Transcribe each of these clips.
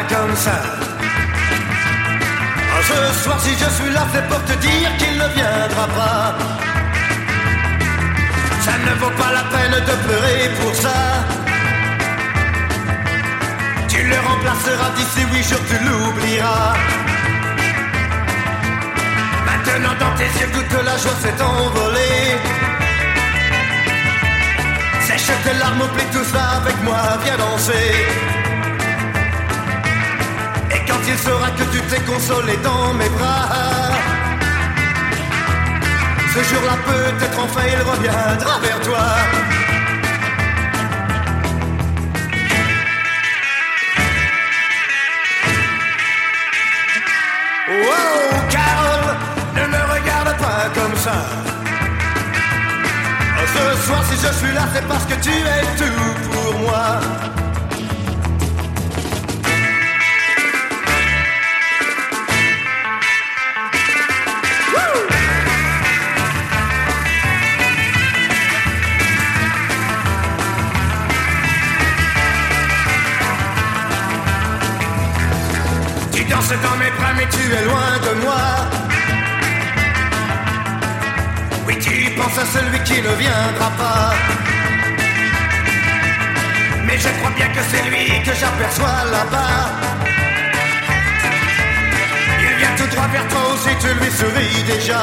comme ça. Oh, ce soir si je suis là c'est pour te dire qu'il ne viendra pas. Ça ne vaut pas la peine de pleurer pour ça. Tu le remplaceras d'ici 8 jours, tu l'oublieras. Maintenant dans tes yeux toute la joie s'est envolée. Sèche tes larmes, oublie tout ça avec moi, viens danser. Et quand il saura que tu t'es consolé dans mes bras, ce jour-là peut-être enfin il reviendra vers toi. Wow, Carole, ne me regarde pas comme ça. Ce soir si je suis là c'est parce que tu es tout pour moi. Tu danses dans mes bras mais tu es loin de moi. Oui, tu penses à celui qui ne viendra pas. Mais je crois bien que c'est lui que j'aperçois là-bas. Il vient tout droit vers toi aussi, tu lui souris déjà.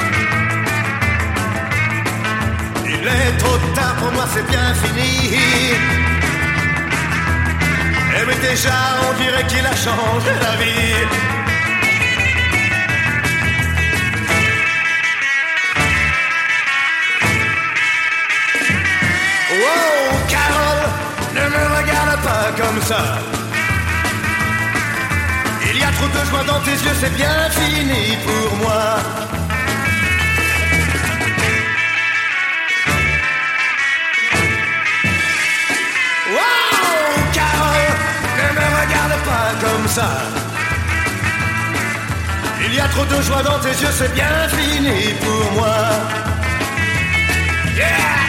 Il est trop tard pour moi, c'est bien fini. Et oui, déjà, on dirait qu'il a changé la vie. Wow, Carole, ne me regarde pas comme ça. Il y a trop de joie dans tes yeux, c'est bien fini pour moi. Wow, Carole, ne me regarde pas comme ça. Il y a trop de joie dans tes yeux, c'est bien fini pour moi. Yeah!